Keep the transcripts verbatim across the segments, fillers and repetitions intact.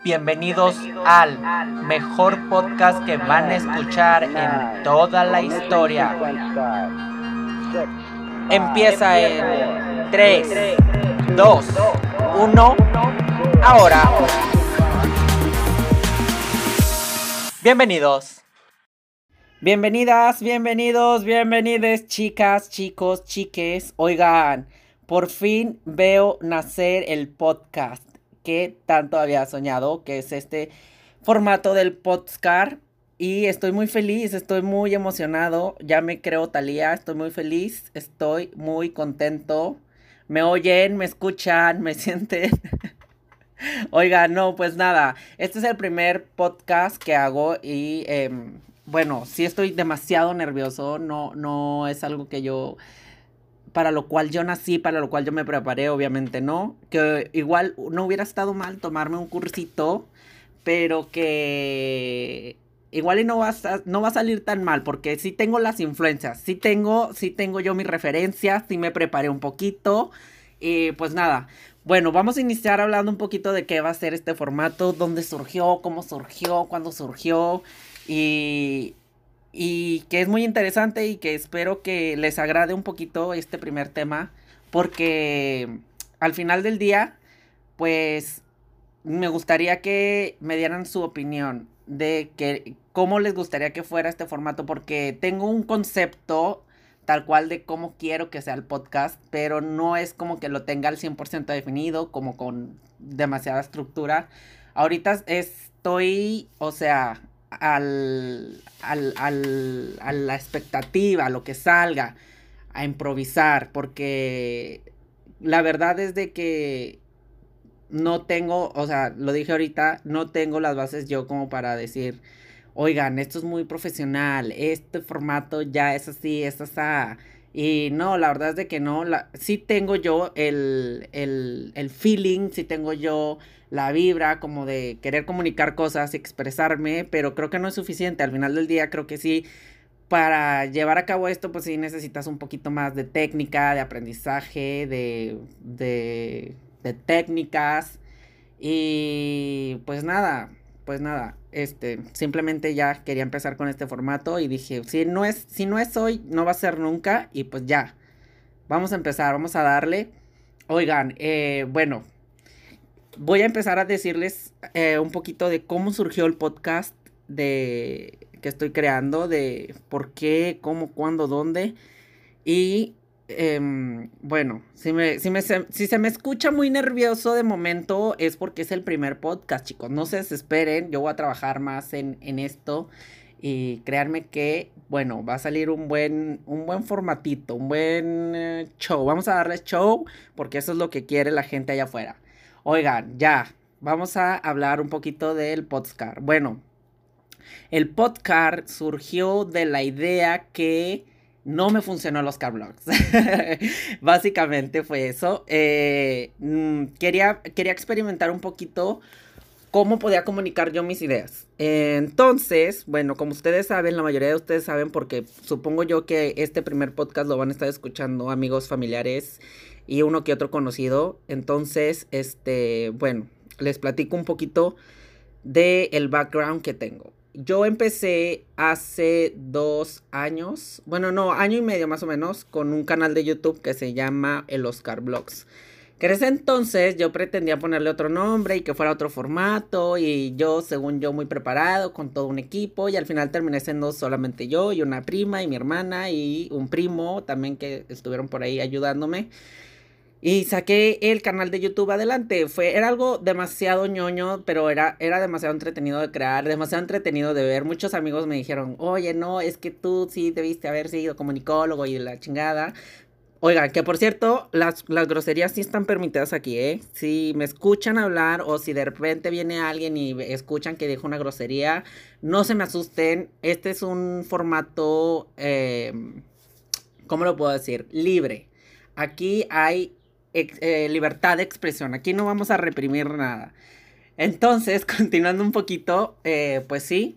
Bienvenidos al mejor podcast que van a escuchar en toda la historia. Empieza en tres, dos, uno, ahora. Bienvenidos. Bienvenidas, bienvenidos, bienvenides, chicas, chicos, chiques. Oigan, por fin veo nacer el podcast que tanto había soñado, que es este formato del podcast. Y estoy muy feliz, estoy muy emocionado. Ya me creo Thalía, estoy muy feliz, estoy muy contento. Me oyen, me escuchan, me sienten. Oigan, no, pues nada, este es el primer podcast que hago y eh, bueno, sí estoy demasiado nervioso, no, no es algo que yo, para lo cual yo nací, para lo cual yo me preparé, obviamente no, que igual no hubiera estado mal tomarme un cursito, pero que igual y no va a, no va a salir tan mal, porque sí tengo las influencias, sí tengo, sí tengo yo mis referencias, sí me preparé un poquito, y pues nada. Bueno, vamos a iniciar hablando un poquito de qué va a ser este formato, dónde surgió, cómo surgió, cuándo surgió y, y que es muy interesante y que espero que les agrade un poquito este primer tema porque al final del día, pues me gustaría que me dieran su opinión de que cómo les gustaría que fuera este formato porque tengo un concepto tal cual de cómo quiero que sea el podcast, pero no es como que lo tenga al cien por ciento definido, como con demasiada estructura. Ahorita estoy, o sea, al, al, al, a la expectativa, a lo que salga, a improvisar, porque la verdad es de que no tengo, o sea, lo dije ahorita, no tengo las bases yo como para decir, oigan, esto es muy profesional, este formato ya es así, es así. Y no, la verdad es de que no, la, sí tengo yo el, el, el feeling, sí tengo yo la vibra como de querer comunicar cosas y expresarme, pero creo que no es suficiente. Al final del día creo que sí, para llevar a cabo esto, pues sí necesitas un poquito más de técnica, de aprendizaje, de, de, de técnicas. Y pues nada, pues nada, este, simplemente ya quería empezar con este formato y dije, si no es, si no es hoy, no va a ser nunca y pues ya, vamos a empezar, vamos a darle. Oigan, eh, bueno, voy a empezar a decirles eh, un poquito de cómo surgió el podcast de que estoy creando, de por qué, cómo, cuándo, dónde y eh, bueno, si, me, si, me, si se me escucha muy nervioso de momento es porque es el primer podcast, chicos. No se desesperen, yo voy a trabajar más en, en esto y créanme que, bueno, va a salir un buen, un buen formatito, un buen eh, show. Vamos a darles show porque eso es lo que quiere la gente allá afuera. Oigan, ya, vamos a hablar un poquito del podcast. Bueno, el podcast surgió de la idea que no me funcionó los Carblogs. Básicamente fue eso. Eh, mm, quería, quería experimentar un poquito cómo podía comunicar yo mis ideas. Eh, entonces, bueno, como ustedes saben, la mayoría de ustedes saben, porque supongo yo que este primer podcast lo van a estar escuchando amigos, familiares y uno que otro conocido. Entonces, este, bueno, les platico un poquito del background que tengo. Yo empecé hace dos años, bueno, no, año y medio más o menos, con un canal de YouTube que se llama El Oscar Vlogs. Que en ese entonces yo pretendía ponerle otro nombre y que fuera otro formato y yo, según yo, muy preparado, con todo un equipo y al final terminé siendo solamente yo y una prima y mi hermana y un primo también que estuvieron por ahí ayudándome. Y saqué el canal de YouTube adelante. Fue, era algo demasiado ñoño, pero era, era demasiado entretenido de crear, demasiado entretenido de ver. Muchos amigos me dijeron, oye, no, es que tú sí debiste haber sido comunicólogo y la chingada. Oigan, que por cierto, las, las groserías sí están permitidas aquí, ¿eh? Si me escuchan hablar o si de repente viene alguien y escuchan que dijo una grosería, no se me asusten. Este es un formato, eh, ¿cómo lo puedo decir? Libre. Aquí hay ex, eh, libertad de expresión. Aquí no vamos a reprimir nada. Entonces, continuando un poquito, eh, pues sí,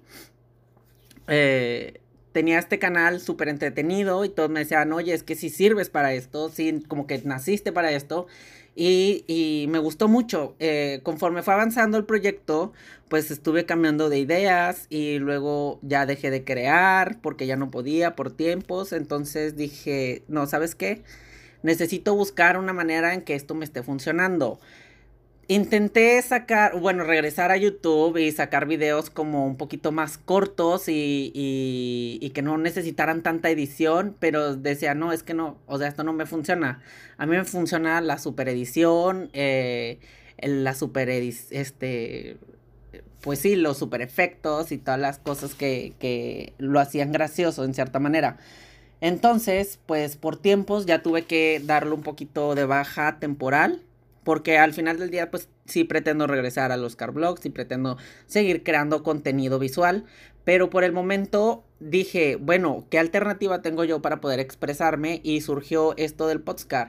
eh, tenía este canal súper entretenido y todos me decían, oye, es que si sirves para esto, sí, como que naciste para esto. y, y me gustó mucho. Eh, conforme fue avanzando el proyecto, pues estuve cambiando de ideas y luego ya dejé de crear porque ya no podía por tiempos. Entonces dije, no, ¿sabes qué? Necesito buscar una manera en que esto me esté funcionando. Intenté sacar, bueno, regresar a YouTube y sacar videos como un poquito más cortos y, y, y que no necesitaran tanta edición, pero decía, no, es que no, o sea, esto no me funciona. A mí me funciona la super edición, eh, el- la super edición, este, pues sí, los super efectos y todas las cosas que, que lo hacían gracioso en cierta manera. Entonces, pues por tiempos ya tuve que darle un poquito de baja temporal, porque al final del día, pues sí pretendo regresar a los Carblogs y pretendo seguir creando contenido visual, pero por el momento dije, bueno, ¿qué alternativa tengo yo para poder expresarme? Y surgió esto del podcast.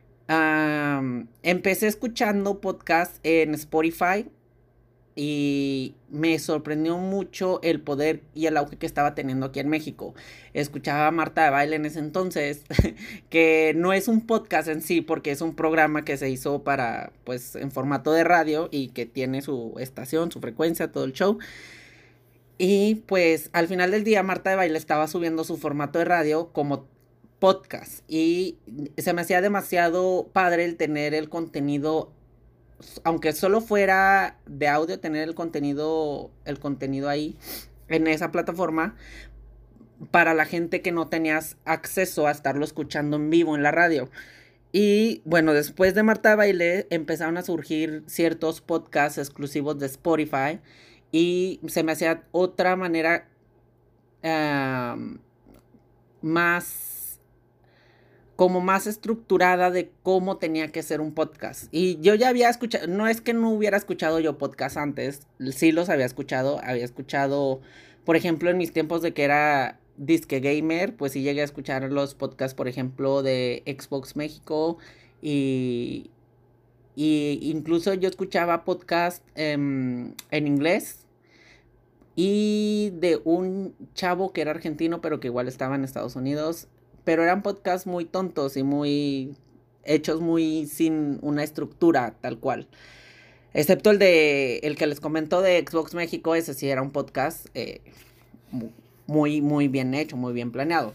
Am, empecé escuchando podcast en Spotify y me sorprendió mucho el poder y el auge que estaba teniendo aquí en México. Escuchaba a Marta de Baile en ese entonces, que no es un podcast en sí, porque es un programa que se hizo para, pues, en formato de radio y que tiene su estación, su frecuencia, todo el show. Y pues al final del día Marta de Baile estaba subiendo su formato de radio como podcast y se me hacía demasiado padre el tener el contenido, aunque solo fuera de audio, tener el contenido, el contenido ahí en esa plataforma para la gente que no tenías acceso a estarlo escuchando en vivo en la radio. Y bueno, después de Marta de Baile empezaron a surgir ciertos podcasts exclusivos de Spotify y se me hacía otra manera uh, más como más estructurada de cómo tenía que ser un podcast. Y yo ya había escuchado, no es que no hubiera escuchado yo podcast antes, sí los había escuchado, había escuchado, por ejemplo, en mis tiempos de que era disque gamer, pues sí llegué a escuchar los podcasts, por ejemplo, de Xbox México y, y incluso yo escuchaba podcast um, en inglés y de un chavo que era argentino, pero que igual estaba en Estados Unidos. Pero eran podcasts muy tontos y muy hechos muy sin una estructura tal cual. Excepto el de el que les comento de Xbox México, ese sí era un podcast eh, muy, muy bien hecho, muy bien planeado.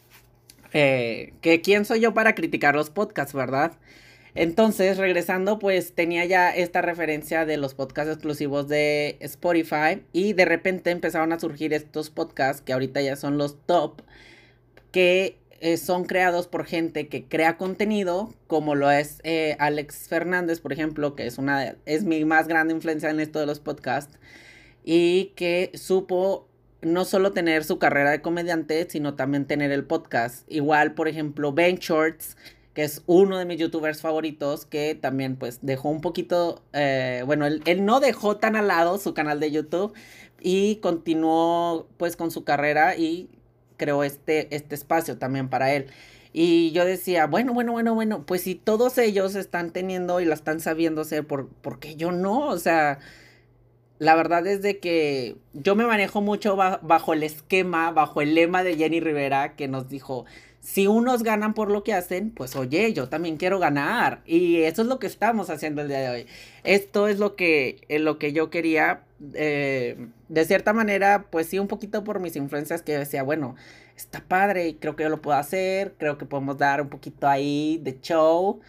Eh, que quién soy yo para criticar los podcasts, ¿verdad? Entonces, regresando, pues tenía ya esta referencia de los podcasts exclusivos de Spotify y de repente empezaron a surgir estos podcasts que ahorita ya son los top, que eh, son creados por gente que crea contenido, como lo es eh, Alex Fernández, por ejemplo, que es, una, es mi más grande influencia en esto de los podcasts y que supo no solo tener su carrera de comediante, sino también tener el podcast. Igual, por ejemplo, Ben Shorts, que es uno de mis youtubers favoritos, que también pues dejó un poquito, eh, bueno, él, él no dejó tan al lado su canal de YouTube y continuó pues con su carrera y creó este, este espacio también para él. Y yo decía, bueno, bueno, bueno, bueno, pues si todos ellos están teniendo y la están sabiendo hacer, ¿por, ¿por qué yo no? O sea, la verdad es de que yo me manejo mucho ba- bajo el esquema, bajo el lema de Jenny Rivera que nos dijo, si unos ganan por lo que hacen, pues oye, yo también quiero ganar. Y eso es lo que estamos haciendo el día de hoy. Esto es lo que, eh, lo que yo quería. Eh, de cierta manera, pues sí, un poquito por mis influencias que yo decía, bueno, está padre, creo que yo lo puedo hacer, creo que podemos dar un poquito ahí de show.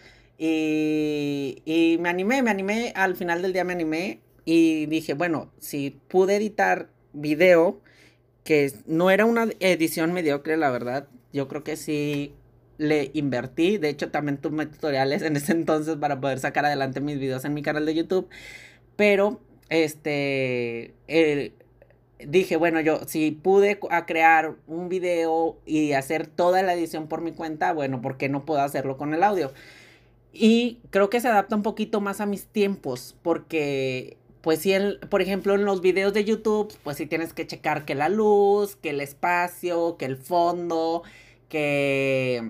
Y, y me animé, me animé, al final del día me animé y dije, bueno, si pude editar video, que no era una edición mediocre, la verdad, yo creo que sí le invertí. De hecho, también tuve tutoriales en ese entonces para poder sacar adelante mis videos en mi canal de YouTube. Pero, este, eh, dije, bueno, yo si pude a crear un video y hacer toda la edición por mi cuenta, bueno, ¿por qué no puedo hacerlo con el audio? Y creo que se adapta un poquito más a mis tiempos, porque, pues sí, el- por ejemplo, en los videos de YouTube, pues sí tienes que checar que la luz, que el espacio, que el fondo, que,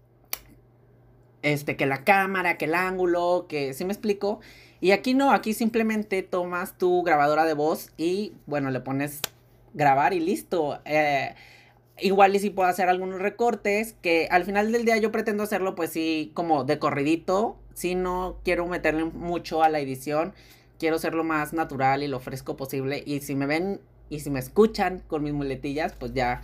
este, que la cámara, que el ángulo, que, ¿sí me explico? Y aquí no, aquí simplemente tomas tu grabadora de voz y, bueno, le pones grabar y listo. Eh, igual y si puedo hacer algunos recortes, que al final del día yo pretendo hacerlo pues sí como de corridito, si no quiero meterle mucho a la edición, quiero ser lo más natural y lo fresco posible, y si me ven y si me escuchan con mis muletillas, pues ya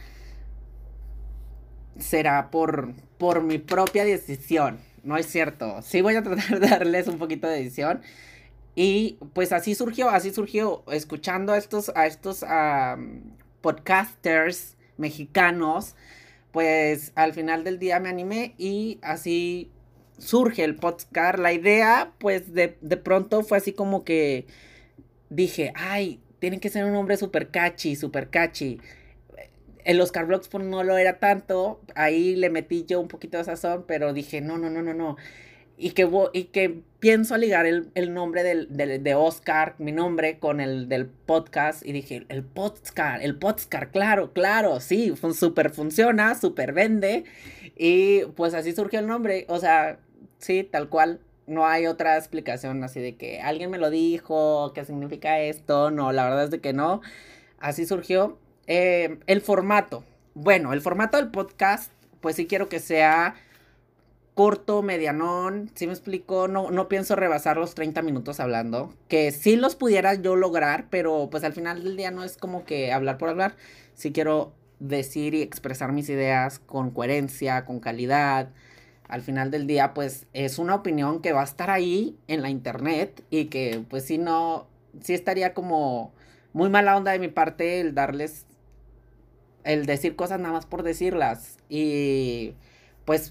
será por, por mi propia decisión, no es cierto, sí voy a tratar de darles un poquito de edición. Y pues así surgió, así surgió, escuchando a estos, a estos um, podcasters mexicanos, pues al final del día me animé y así surge el podcast. La idea, pues de, de pronto fue así como que dije, ay, tiene que ser un nombre super catchy, super catchy. El Oscar Vlogs pues, no lo era tanto, ahí le metí yo un poquito de sazón, pero dije, no, no, no, no, no. Y que, y que pienso ligar el, el nombre del, del, de Oscar, mi nombre, con el del podcast. Y dije, el podcast, el podcast, claro, claro, sí, fun, súper funciona, súper vende. Y pues así surgió el nombre. O sea, sí, tal cual. No hay otra explicación así de que alguien me lo dijo, qué significa esto. No, la verdad es de que no. Así surgió. Eh, el formato. Bueno, el formato del podcast, pues sí quiero que sea corto, medianón, ¿sí me explico? No, no pienso rebasar los treinta minutos hablando, que sí los pudiera yo lograr, pero pues al final del día no es como que hablar por hablar, sí quiero decir y expresar mis ideas con coherencia, con calidad. Al final del día pues es una opinión que va a estar ahí en la internet y que pues sí no, sí estaría como muy mala onda de mi parte el darles, el decir cosas nada más por decirlas y pues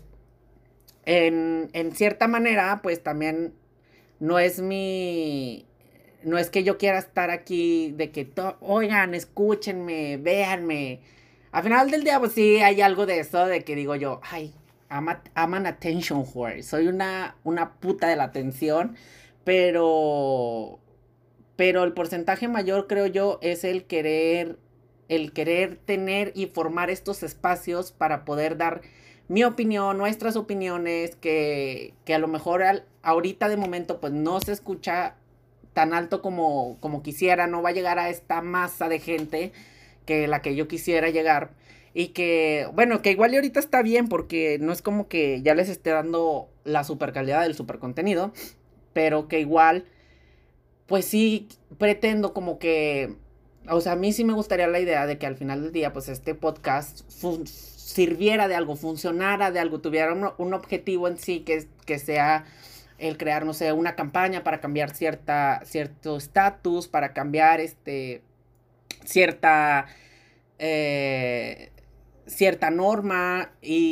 en, en cierta manera, pues también no es mi... No es que yo quiera estar aquí de que, to, oigan, escúchenme, véanme. Al final del día, pues sí, hay algo de eso, de que digo yo, ay, I'm, a, I'm an attention whore. Soy una, una puta de la atención, pero... Pero el porcentaje mayor, creo yo, es el querer, el querer tener y formar estos espacios para poder dar mi opinión, nuestras opiniones, que, que a lo mejor al, ahorita de momento pues no se escucha tan alto como, como quisiera, no va a llegar a esta masa de gente que la que yo quisiera llegar. Y que, bueno, que igual y ahorita está bien porque no es como que ya les esté dando la super calidad del super contenido, pero que igual, pues sí pretendo como que, o sea, a mí sí me gustaría la idea de que al final del día, pues este podcast fun- sirviera de algo, funcionara de algo, tuviera un, un objetivo en sí que, que sea el crear, no sé, una campaña para cambiar cierta, cierto estatus, para cambiar este, cierta, eh, cierta norma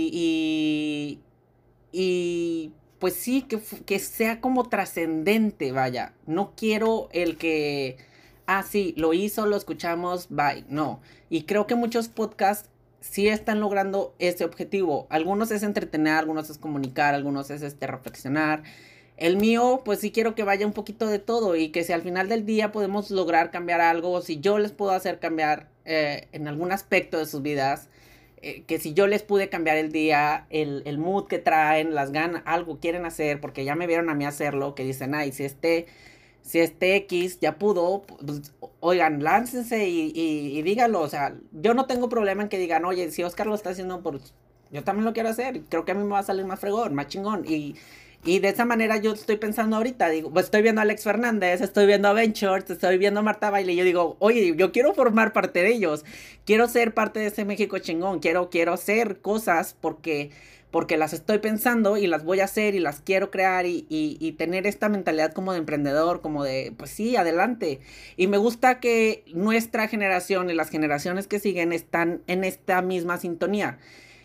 y, y, y pues sí, que, que sea como trascendente, vaya. No quiero el que, ah, sí, lo hizo, lo escuchamos, bye. No. Y creo que muchos podcasts sí están logrando ese objetivo. Algunos es entretener, algunos es comunicar, algunos es este reflexionar. El mío, pues sí quiero que vaya un poquito de todo y que si al final del día podemos lograr cambiar algo, o si yo les puedo hacer cambiar eh, en algún aspecto de sus vidas, eh, que si yo les pude cambiar el día, el, el mood que traen, las ganas, algo quieren hacer, porque ya me vieron a mí hacerlo, que dicen, ay, si este, si este X ya pudo, pues, oigan, láncense y, y, y díganlo, o sea, yo no tengo problema en que digan, oye, si Oscar lo está haciendo, pues yo también lo quiero hacer, creo que a mí me va a salir más fregón, más chingón, y... Y de esa manera yo estoy pensando ahorita, digo, pues estoy viendo a Alex Fernández, estoy viendo a Ventures, estoy viendo a Marta Baile, y yo digo, oye, yo quiero formar parte de ellos, quiero ser parte de ese México chingón, quiero, quiero hacer cosas porque, porque las estoy pensando y las voy a hacer y las quiero crear y, y, y tener esta mentalidad como de emprendedor, como de, pues sí, adelante. Y me gusta que nuestra generación y las generaciones que siguen están en esta misma sintonía.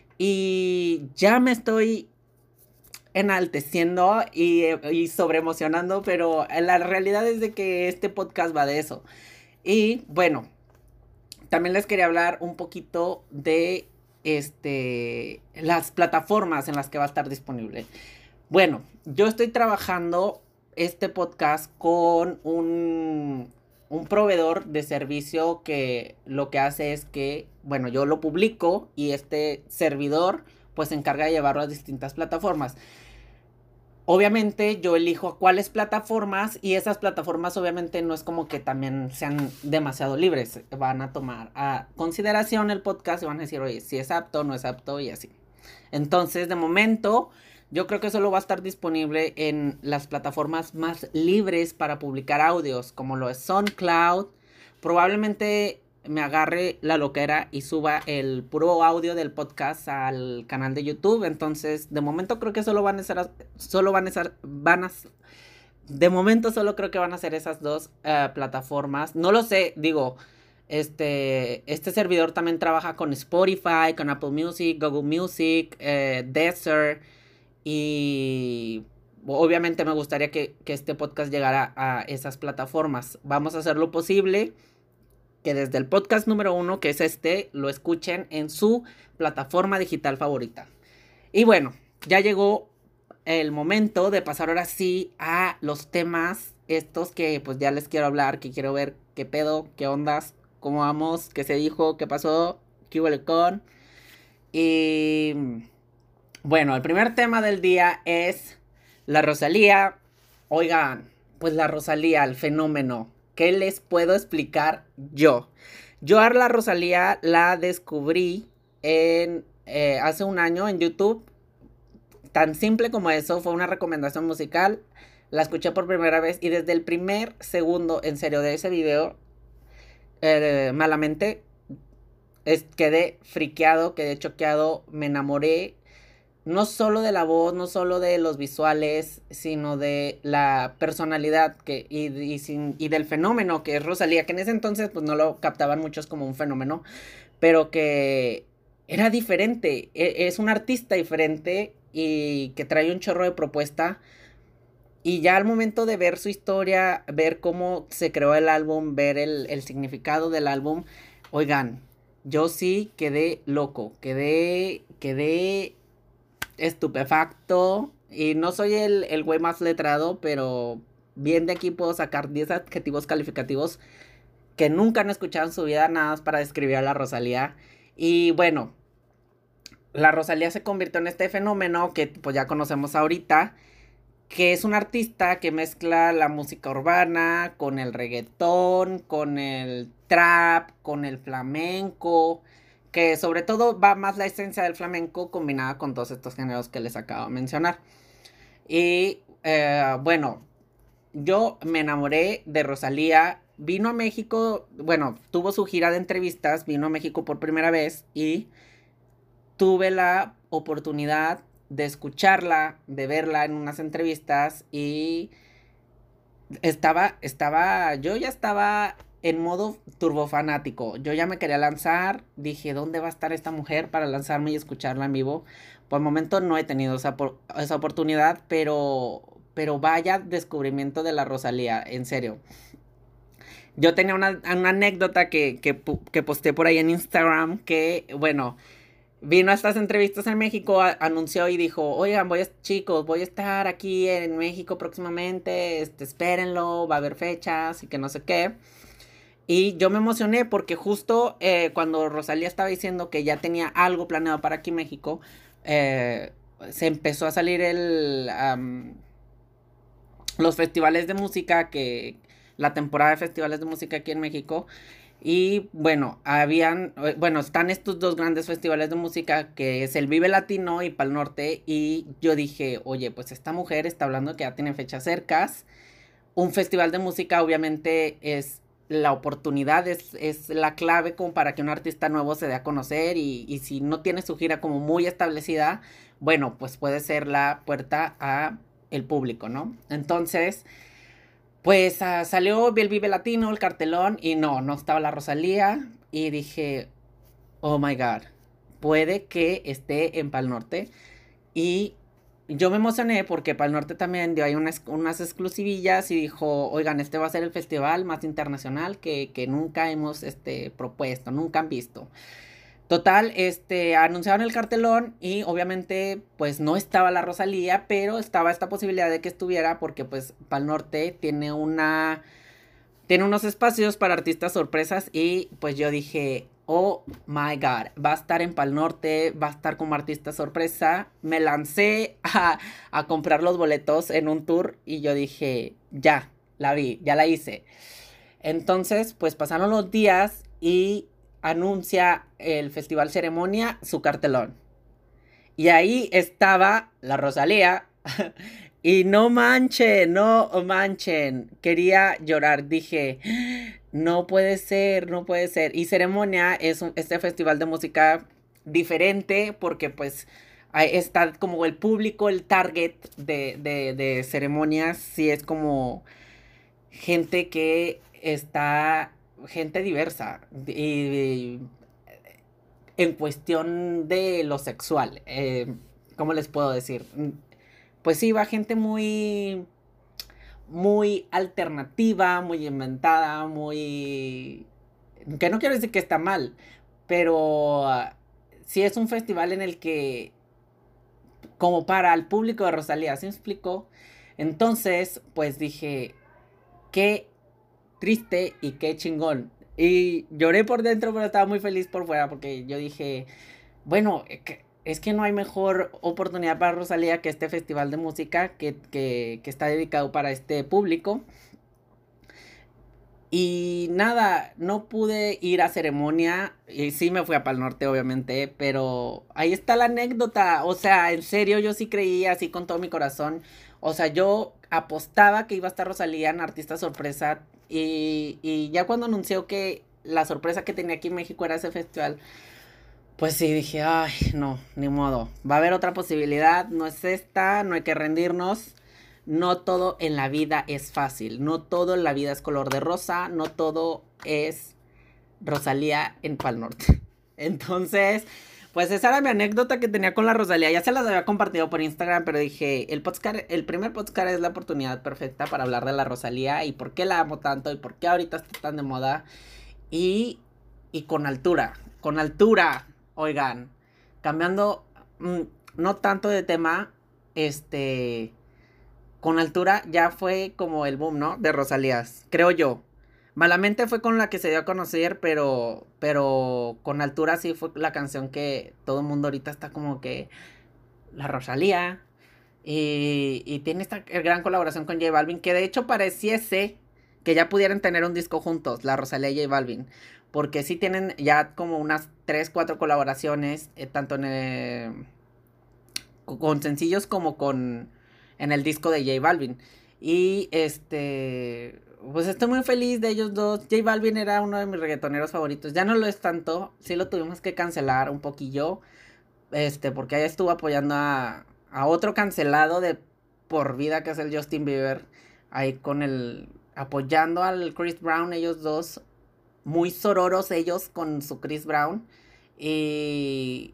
Y ya me estoy enalteciendo y, y sobreemocionando, pero la realidad es de que este podcast va de eso. Y bueno, también les quería hablar un poquito de este las plataformas en las que va a estar disponible. Bueno, yo estoy trabajando este podcast con un, un proveedor de servicio que lo que hace es que, bueno, yo lo publico y este servidor pues se encarga de llevarlo a distintas plataformas. obviamente yo elijo cuáles plataformas y esas plataformas obviamente no es como que también sean demasiado libres. Van a tomar a consideración el podcast y van a decir, oye, si es apto, no es apto y así. Entonces, de momento, yo creo que solo va a estar disponible en las plataformas más libres para publicar audios, como lo es SoundCloud. Probablemente me agarre la loquera y suba el puro audio del podcast al canal de YouTube. Entonces, de momento creo que solo van a ser, solo van a ser, van a, de momento solo creo que van a ser esas dos uh, plataformas. No lo sé, digo, este, este servidor también trabaja con Spotify, con Apple Music, Google Music, eh, Deezer, y obviamente me gustaría que, que este podcast llegara a esas plataformas. Vamos a hacer lo posible que desde el podcast número uno, que es este, lo escuchen en su plataforma digital favorita. Y bueno, ya llegó el momento de pasar ahora sí a los temas estos que pues ya les quiero hablar, que quiero ver qué pedo, qué ondas, cómo vamos, qué se dijo, qué pasó, qué hubo con. Y bueno, el primer tema del día es la Rosalía. Oigan, pues la Rosalía, el fenómeno. ¿Qué les puedo explicar yo? Yo a la Rosalía la descubrí en, eh, hace un año en YouTube. Tan simple como eso, fue una recomendación musical. La escuché por primera vez y desde el primer segundo, en serio, de ese video, eh, malamente, es, quedé friqueado, quedé choqueado, me enamoré. No solo de la voz, no solo de los visuales, sino de la personalidad que, y, y, sin, y del fenómeno que es Rosalía, que en ese entonces pues no lo captaban muchos como un fenómeno, pero que era diferente, es un artista diferente y que trae un chorro de propuesta. Y ya al momento de ver su historia, ver cómo se creó el álbum, ver el, el significado del álbum, oigan, yo sí quedé loco, quedé, quedé estupefacto. Y no soy el, el güey más letrado, pero bien de aquí puedo sacar diez adjetivos calificativos que nunca han escuchado en su vida, nada más para describir a la Rosalía. Y bueno, la Rosalía se convirtió en este fenómeno que pues ya conocemos ahorita, que es un artista que mezcla la música urbana con el reggaetón, con el trap, con el flamenco, que sobre todo va más la esencia del flamenco combinada con todos estos géneros que les acabo de mencionar. Y eh, bueno, yo me enamoré de Rosalía. Vino a México, bueno, tuvo su gira de entrevistas, vino a México por primera vez y tuve la oportunidad de escucharla, de verla en unas entrevistas y estaba, estaba, yo ya estaba en modo turbofanático. Yo ya me quería lanzar, dije, ¿dónde va a estar esta mujer para lanzarme y escucharla en vivo? Por el momento no he tenido esa, esa oportunidad, pero, pero vaya descubrimiento de la Rosalía, en serio. Yo tenía una, una anécdota que, que, que posté por ahí en Instagram, que, bueno, vino a estas entrevistas en México, a, anunció y dijo, oigan, voy a, chicos, voy a estar aquí en México próximamente, este, espérenlo, va a haber fechas y que no sé qué. Y yo me emocioné porque justo eh, cuando Rosalía estaba diciendo que ya tenía algo planeado para aquí México, eh, se empezó a salir el um, los festivales de música, que la temporada de festivales de música aquí en México. Y bueno, habían, bueno, están estos dos grandes festivales de música, que es el Vive Latino y Pal Norte. Y yo dije, oye, pues esta mujer está hablando que ya tiene fechas cercas. Un festival de música obviamente es la oportunidad, es, es la clave como para que un artista nuevo se dé a conocer. Y, y si no tiene su gira como muy establecida, bueno, pues puede ser la puerta a el público, ¿no? Entonces, pues uh, salió el Vive Latino, el cartelón, y no, no estaba la Rosalía. Y dije, oh my God, puede que esté en Pal Norte. Y yo me emocioné porque Pal Norte también dio ahí unas, unas exclusivillas y dijo, oigan, este va a ser el festival más internacional que, que nunca hemos este, propuesto, nunca han visto. Total, este, anunciaron el cartelón y obviamente pues no estaba la Rosalía, pero estaba esta posibilidad de que estuviera porque pues Pal Norte tiene una, tiene unos espacios para artistas sorpresas y pues yo dije, oh my God, va a estar en Pal Norte, va a estar como artista sorpresa. Me lancé a, a comprar los boletos en un tour y yo dije, ya, la vi, ya la hice. Entonces, pues pasaron los días y anuncia el Festival Ceremonia su cartelón. Y ahí estaba la Rosalía. Y no manchen, no manchen. Quería llorar. Dije, no puede ser, no puede ser. Y Ceremonia es un, este festival de música diferente porque pues ahí está como el público, el target de, de, de ceremonias. Sí es como gente que está, gente diversa. Y, y en cuestión de lo sexual. Eh, ¿Cómo les puedo decir? Pues sí, va gente muy, muy alternativa, muy inventada, muy... Que no quiero decir que está mal, pero uh, sí es un festival en el que, como para el público de Rosalía, ¿sí me explico? Entonces, pues dije, qué triste y qué chingón. Y lloré por dentro, pero estaba muy feliz por fuera porque yo dije, bueno, es que no hay mejor oportunidad para Rosalía que este festival de música que, que, que está dedicado para este público. Y nada, no pude ir a ceremonia. Y sí me fui a Pal Norte, obviamente. Pero ahí está la anécdota. O sea, en serio, yo sí creía así con todo mi corazón. O sea, yo apostaba que iba a estar Rosalía en Artista Sorpresa. Y, y ya cuando anunció que la sorpresa que tenía aquí en México era ese festival, pues sí, dije, ay, no, ni modo. Va a haber otra posibilidad, no es esta, no hay que rendirnos. No todo en la vida es fácil, no todo en la vida es color de rosa, no todo es Rosalía en Pal Norte. Entonces, pues esa era mi anécdota que tenía con la Rosalía. Ya se las había compartido por Instagram, pero dije, el podcast, el primer podcast es la oportunidad perfecta para hablar de la Rosalía y por qué la amo tanto y por qué ahorita está tan de moda. Y, y con altura, con altura, oigan, cambiando, mmm, no tanto de tema, este, con altura ya fue como el boom, ¿no? De Rosalías, creo yo. Malamente fue con la que se dio a conocer, pero, pero con altura sí fue la canción que todo el mundo ahorita está como que la Rosalía. Y, y tiene esta gran colaboración con J Balvin, que de hecho pareciese que ya pudieran tener un disco juntos, la Rosalía y J Balvin. Porque sí tienen ya como unas tres cuatro colaboraciones, eh, tanto en el, con sencillos como con en el disco de J Balvin. Y este, pues estoy muy feliz de ellos dos. J Balvin era uno de mis reggaetoneros favoritos. Ya no lo es tanto, sí lo tuvimos que cancelar un poquillo. Este, porque ahí estuvo apoyando a, a otro cancelado de por vida que es el Justin Bieber. Ahí con el, apoyando al Chris Brown, ellos dos. Muy sororos ellos con su Chris Brown. Y,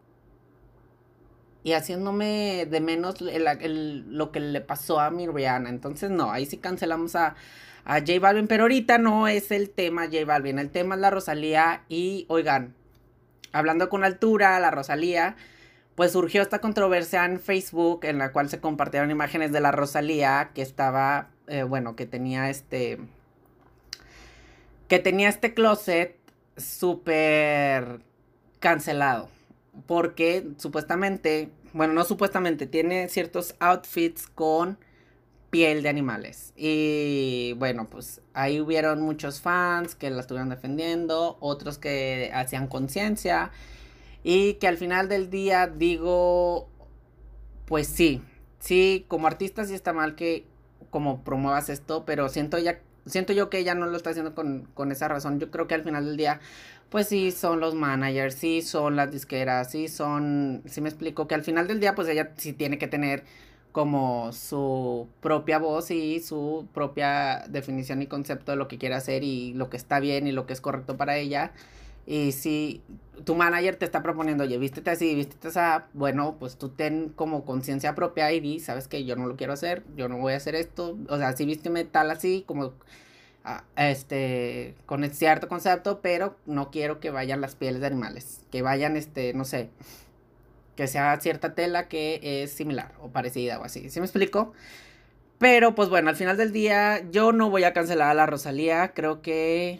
y haciéndome de menos el, el, lo que le pasó a mi Rihanna. Entonces no, ahí sí cancelamos a, a J Balvin. Pero ahorita no es el tema J Balvin. El tema es la Rosalía. Y oigan, hablando con altura, la Rosalía, pues surgió esta controversia en Facebook en la cual se compartieron imágenes de la Rosalía que estaba, eh, bueno, que tenía este, que tenía este closet súper cancelado. Porque supuestamente, bueno, no supuestamente, tiene ciertos outfits con piel de animales. Y bueno, pues ahí hubieron muchos fans que la estuvieron defendiendo, otros que hacían conciencia. Y que al final del día digo, pues sí, sí, como artista sí está mal que como promuevas esto, pero siento ya, siento yo que ella no lo está haciendo con, con esa razón. Yo creo que al final del día, pues sí, son los managers, sí, son las disqueras, sí, son, sí me explico, que al final del día, pues ella sí tiene que tener como su propia voz y su propia definición y concepto de lo que quiere hacer y lo que está bien y lo que es correcto para ella. Y si tu manager te está proponiendo, oye, vístete así, vístete así, bueno, pues tú ten como conciencia propia y di, sabes que yo no lo quiero hacer, yo no voy a hacer esto, o sea, sí vísteme tal así, como, a, este, con cierto concepto, pero no quiero que vayan las pieles de animales, que vayan, este, no sé, que sea cierta tela que es similar o parecida o así, ¿sí me explico? Pero pues bueno, al final del día yo no voy a cancelar a la Rosalía, creo que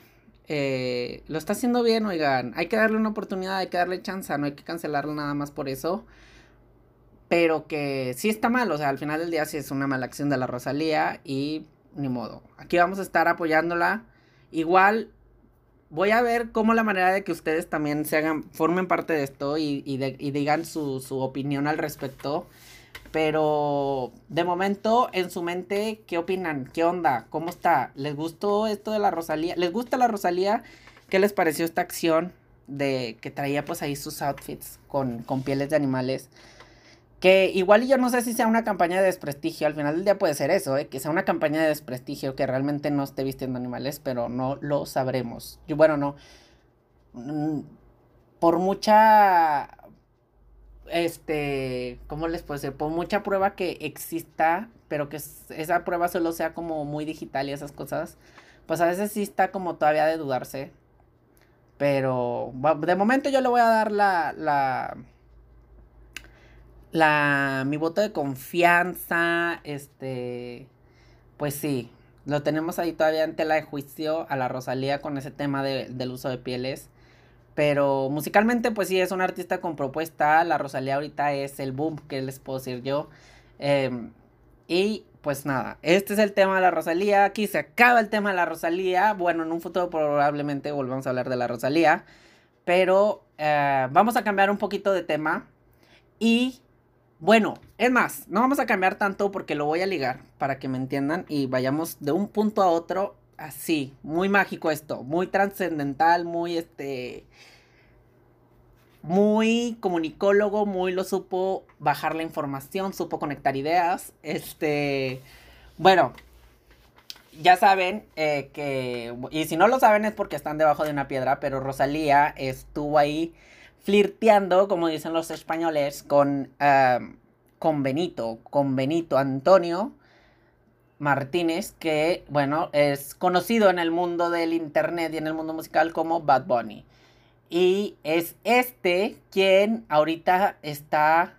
Eh, lo está haciendo bien, oigan. Hay que darle una oportunidad, hay que darle chance, no hay que cancelarlo nada más por eso. Pero que sí está mal, o sea, al final del día sí es una mala acción de la Rosalía y ni modo. Aquí vamos a estar apoyándola. Igual voy a ver cómo la manera de que ustedes también se hagan, formen parte de esto y, y, de, y digan su, su opinión al respecto. Pero de momento, en su mente, ¿qué opinan? ¿Qué onda? ¿Cómo está? ¿Les gustó esto de la Rosalía? ¿Les gusta la Rosalía? ¿Qué les pareció esta acción de que traía pues ahí sus outfits con, con pieles de animales? Que igual yo no sé si sea una campaña de desprestigio, al final del día puede ser eso, ¿eh? Que sea una campaña de desprestigio, que realmente no esté vistiendo animales, pero no lo sabremos. Yo, bueno, no. mm, Por mucha, este, ¿cómo les puedo decir? Por mucha prueba que exista, pero que esa prueba solo sea como muy digital y esas cosas, pues a veces sí está como todavía de dudarse. Pero de momento yo le voy a dar la, la, la, mi voto de confianza, este, pues sí, lo tenemos ahí todavía en tela de juicio a la Rosalía con ese tema de, del uso de pieles. Pero musicalmente, pues sí, es una artista con propuesta. La Rosalía ahorita es el boom, que les puedo decir yo. Eh, y pues nada, este es el tema de la Rosalía. Aquí se acaba el tema de la Rosalía. Bueno, en un futuro probablemente volvamos a hablar de la Rosalía. Pero eh, vamos a cambiar un poquito de tema. Y bueno, es más, no vamos a cambiar tanto porque lo voy a ligar para que me entiendan y vayamos de un punto a otro así. Muy mágico esto, muy trascendental, muy este muy comunicólogo, muy lo supo bajar la información, supo conectar ideas. Este, bueno, ya saben eh, que, y si no lo saben es porque están debajo de una piedra, pero Rosalía estuvo ahí flirteando, como dicen los españoles, con, uh, con Benito, con Benito Antonio Martínez, que, bueno, es conocido en el mundo del internet y en el mundo musical como Bad Bunny. Y es este quien ahorita está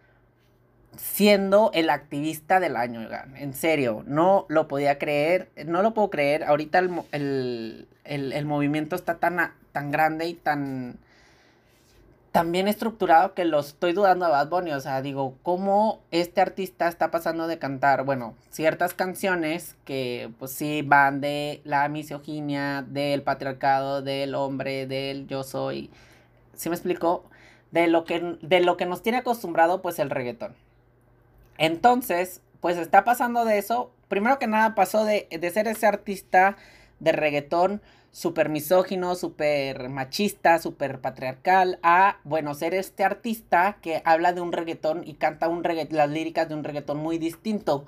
siendo el activista del año, oigan. En serio, no lo podía creer, no lo puedo creer. Ahorita el, el, el, el movimiento está tan, tan grande y tan, tan bien estructurado que lo estoy dudando a Bad Bunny. O sea, digo, ¿cómo este artista está pasando de cantar, bueno, ciertas canciones que pues sí van de la misoginia, del patriarcado, del hombre, del yo soy? ¿Sí me explico? De lo que, de lo que nos tiene acostumbrado pues el reggaetón. Entonces, pues está pasando de eso. Primero que nada pasó de, de ser ese artista de reggaetón súper misógino, súper machista, súper patriarcal, a, bueno, ser este artista que habla de un reggaetón y canta un reggaetón, las líricas de un reggaetón muy distinto.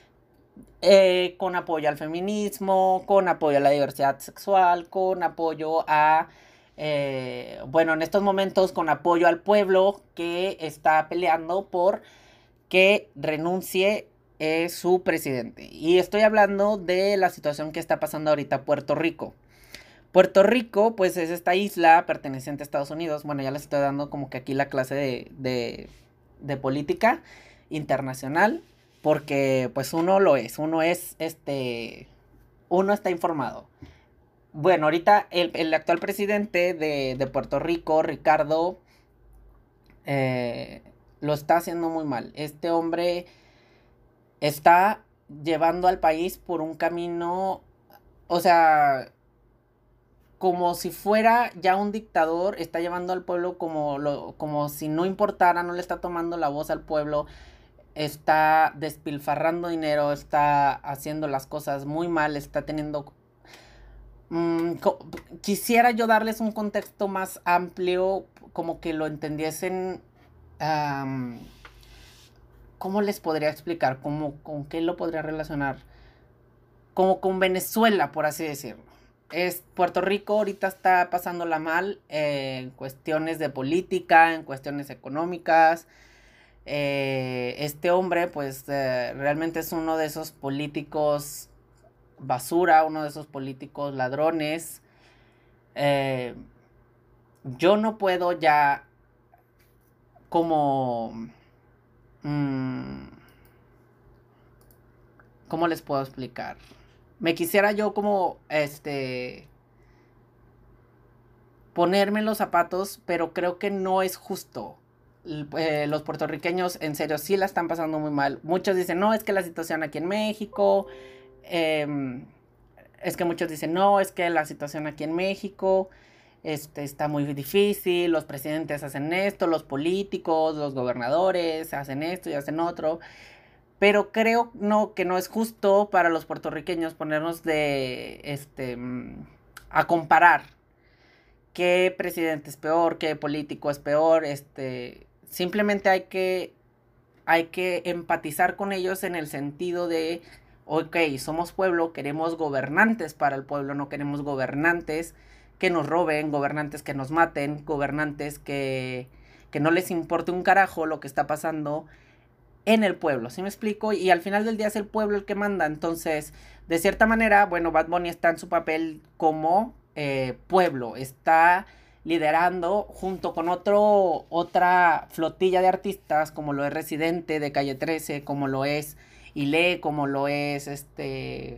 Eh, con apoyo al feminismo, con apoyo a la diversidad sexual, con apoyo a, eh, bueno, en estos momentos con apoyo al pueblo que está peleando por que renuncie eh, su presidente. Y estoy hablando de la situación que está pasando ahorita Puerto Rico. Puerto Rico, pues es esta isla perteneciente a Estados Unidos. Bueno, ya les estoy dando como que aquí la clase de, de, de política internacional. Porque pues uno lo es, uno es este, uno está informado. Bueno, ahorita el, el actual presidente de, de Puerto Rico, Ricardo, eh, lo está haciendo muy mal. Este hombre está llevando al país por un camino, o sea, como si fuera ya un dictador, está llevando al pueblo como, lo, como si no importara, no le está tomando la voz al pueblo, está despilfarrando dinero, está haciendo las cosas muy mal, está teniendo... Mmm, quisiera yo darles un contexto más amplio, como que lo entendiesen... Um, ¿Cómo les podría explicar? ¿Cómo, ¿Con qué lo podría relacionar? Como con Venezuela, por así decirlo. Es, Puerto Rico ahorita está pasándola mal eh, en cuestiones de política, en cuestiones económicas. Eh, este hombre, pues, eh, realmente es uno de esos políticos basura, uno de esos políticos ladrones. Eh, yo no puedo ya como... Mmm, ¿Cómo les puedo explicar? Me quisiera yo como, este, ponerme los zapatos, pero creo que no es justo. Eh, los puertorriqueños en serio sí la están pasando muy mal. Muchos dicen, no, es que la situación aquí en México, eh, es que muchos dicen, no, es que la situación aquí en México este, está muy difícil, los presidentes hacen esto, los políticos, los gobernadores hacen esto y hacen otro. Pero creo no, que no es justo para los puertorriqueños ponernos de, este, a comparar qué presidente es peor, qué político es peor, este, simplemente hay que, hay que empatizar con ellos en el sentido de, ok, somos pueblo, queremos gobernantes para el pueblo, no queremos gobernantes que nos roben, gobernantes que nos maten, gobernantes que, que no les importe un carajo lo que está pasando en el pueblo, ¿sí me explico? Y al final del día es el pueblo el que manda, entonces, de cierta manera, bueno, Bad Bunny está en su papel como eh, pueblo, está liderando junto con otro, otra flotilla de artistas, como lo es Residente de Calle trece, como lo es Ile, como lo es este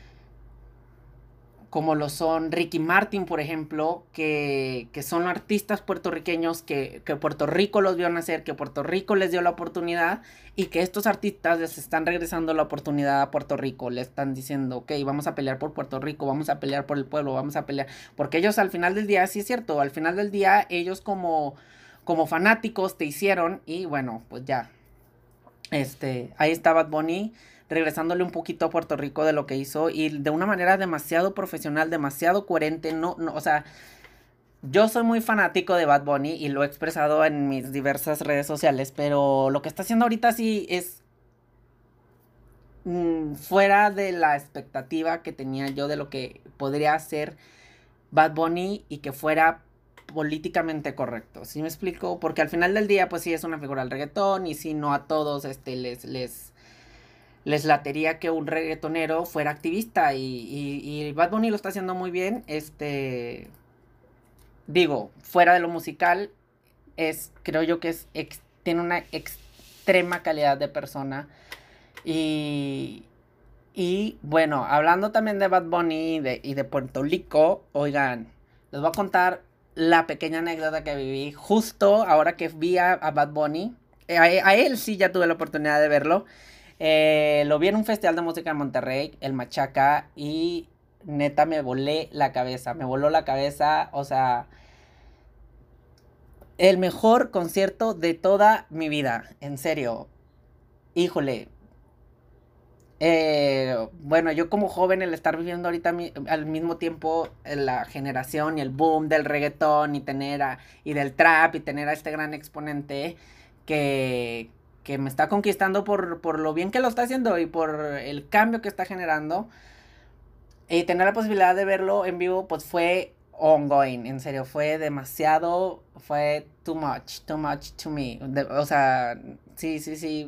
como lo son Ricky Martin, por ejemplo, que, que son artistas puertorriqueños que, que Puerto Rico los vio nacer, que Puerto Rico les dio la oportunidad y que estos artistas les están regresando la oportunidad a Puerto Rico, le están diciendo, ok, vamos a pelear por Puerto Rico, vamos a pelear por el pueblo, vamos a pelear, porque ellos al final del día, sí es cierto, al final del día ellos como, como fanáticos te hicieron y bueno, pues ya, este, ahí está Bad Bunny regresándole un poquito a Puerto Rico de lo que hizo y de una manera demasiado profesional, demasiado coherente, no, no, o sea, yo soy muy fanático de Bad Bunny y lo he expresado en mis diversas redes sociales, pero lo que está haciendo ahorita sí es mm, fuera de la expectativa que tenía yo de lo que podría hacer Bad Bunny y que fuera políticamente correcto, ¿sí me explico? Porque al final del día pues sí es una figura del reggaetón y si no a todos este les les les latería que un reggaetonero fuera activista y, y, y Bad Bunny lo está haciendo muy bien, este, digo, fuera de lo musical, es, creo yo que es, ex, tiene una extrema calidad de persona y, y bueno, hablando también de Bad Bunny y de, y de Puerto Rico, oigan, les voy a contar la pequeña anécdota que viví justo ahora que vi a, a Bad Bunny, a, a él sí ya tuve la oportunidad de verlo. Eh, lo vi en un festival de música en Monterrey, el Machaca, y neta me volé la cabeza, me voló la cabeza, o sea, el mejor concierto de toda mi vida, en serio, híjole. Eh, bueno, yo como joven, el estar viviendo ahorita mi, al mismo tiempo la generación y el boom del reggaetón y tener a, y del trap y tener a este gran exponente que, que me está conquistando por, por lo bien que lo está haciendo y por el cambio que está generando. Y tener la posibilidad de verlo en vivo, pues fue ongoing, en serio, fue demasiado, fue too much, too much to me. De, o sea, sí, sí, sí,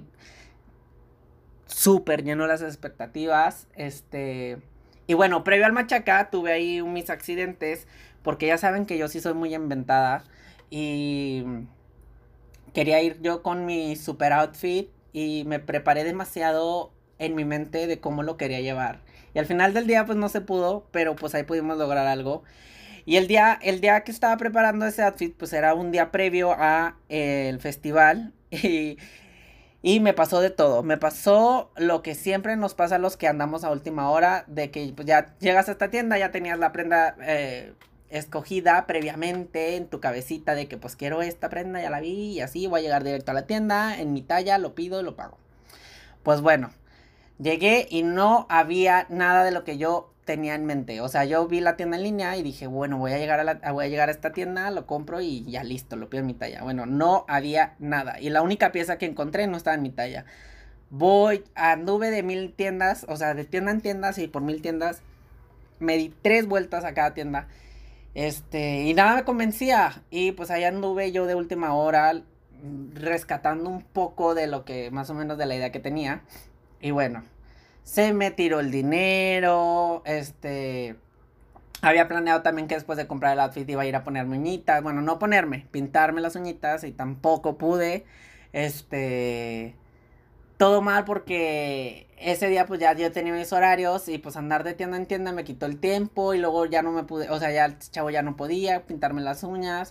súper llenó las expectativas, este, y bueno, previo al Machaca tuve ahí mis accidentes, porque ya saben que yo sí soy muy inventada, y quería ir yo con mi super outfit, y me preparé demasiado en mi mente de cómo lo quería llevar, y al final del día pues no se pudo, pero pues ahí pudimos lograr algo, y el día, el día que estaba preparando ese outfit, pues era un día previo a eh, el festival, y y me pasó de todo, me pasó lo que siempre nos pasa a los que andamos a última hora, de que pues ya llegas a esta tienda, ya tenías la prenda eh, escogida previamente en tu cabecita de que pues quiero esta prenda, ya la vi y así voy a llegar directo a la tienda, en mi talla, lo pido y lo pago. Pues bueno, llegué y no había nada de lo que yo tenía en mente. O sea, yo vi la tienda en línea y dije, bueno, voy a llegar a la, voy a llegar a esta tienda, lo compro y ya listo, lo pido en mi talla. Bueno, no había nada. Y la única pieza que encontré no estaba en mi talla. Voy, anduve de mil tiendas, o sea, de tienda en tiendas y por mil tiendas. Me di tres vueltas a cada tienda. Este, y nada me convencía. Y pues ahí anduve yo de última hora, rescatando un poco de lo que, más o menos de la idea que tenía. Y bueno, se me tiró el dinero, este, había planeado también que después de comprar el outfit iba a ir a ponerme uñitas, bueno, no ponerme, pintarme las uñitas y tampoco pude, este, todo mal porque ese día pues ya yo tenía mis horarios y pues andar de tienda en tienda me quitó el tiempo y luego ya no me pude, o sea, ya el chavo ya no podía pintarme las uñas.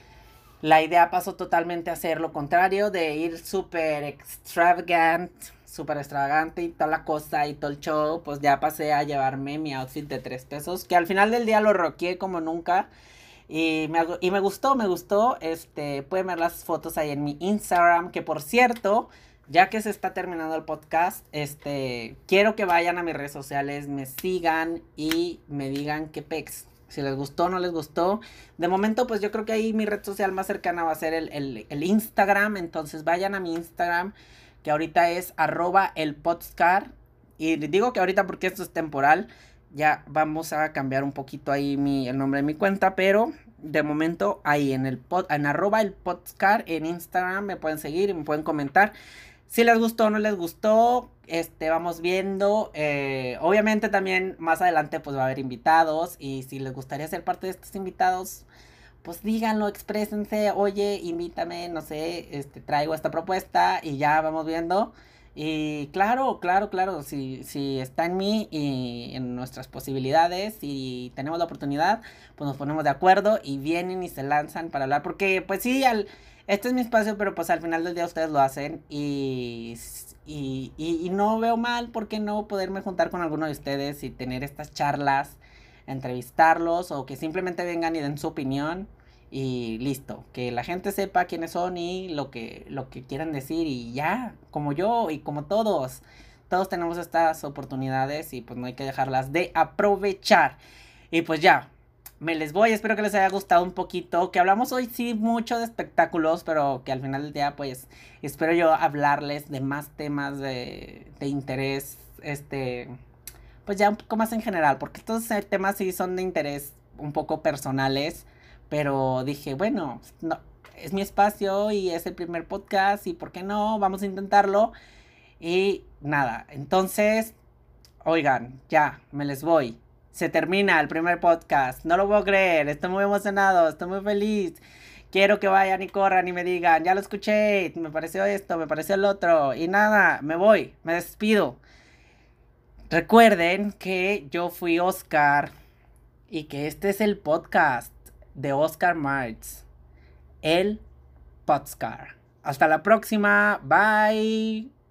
La idea pasó totalmente a ser lo contrario, de ir súper extravagant, súper extravagante y toda la cosa y todo el show. Pues ya pasé a llevarme mi outfit de tres pesos, que al final del día lo rockeé como nunca. Y me, y me gustó, me gustó. Este, pueden ver las fotos ahí en mi Instagram, que por cierto, ya que se está terminando el podcast, este, quiero que vayan a mis redes sociales, me sigan y me digan qué pex. Si les gustó o no les gustó. De momento, pues yo creo que ahí mi red social más cercana va a ser el, el, el Instagram. Entonces vayan a mi Instagram, que ahorita es arroba el podscar. Y les digo que ahorita porque esto es temporal. Ya vamos a cambiar un poquito ahí mi, el nombre de mi cuenta. Pero de momento ahí en el pod, en arroba el podscar en Instagram me pueden seguir y me pueden comentar. Si les gustó o no les gustó, este, vamos viendo. Eh, obviamente también más adelante pues va a haber invitados. Y si les gustaría ser parte de estos invitados, pues díganlo, exprésense. Oye, invítame, no sé, este, traigo esta propuesta y ya vamos viendo. Y claro, claro, claro, si, si está en mí y en nuestras posibilidades y tenemos la oportunidad, pues nos ponemos de acuerdo y vienen y se lanzan para hablar. Porque pues sí, al, este es mi espacio, pero pues al final del día ustedes lo hacen y, y, y, y no veo mal, ¿por qué no poderme juntar con alguno de ustedes y tener estas charlas, entrevistarlos o que simplemente vengan y den su opinión? Y listo, que la gente sepa quiénes son y lo que, lo que quieran decir y ya, como yo y como todos, todos tenemos estas oportunidades y pues no hay que dejarlas de aprovechar. Y pues ya, me les voy, espero que les haya gustado un poquito, que hablamos hoy sí mucho de espectáculos, pero que al final del día pues espero yo hablarles de más temas de, de interés, este, pues ya un poco más en general, porque estos eh, temas sí son de interés un poco personales. Pero dije, bueno, no, es mi espacio y es el primer podcast y ¿por qué no? Vamos a intentarlo. Y nada, entonces, oigan, ya, me les voy. Se termina el primer podcast. No lo puedo creer, estoy muy emocionado, estoy muy feliz. Quiero que vayan y corran y me digan, ya lo escuché, me pareció esto, me pareció el otro. Y nada, me voy, me despido. Recuerden que yo fui Oscar y que este es el podcast de Oscar Martz, el Podscar. Hasta la próxima, bye.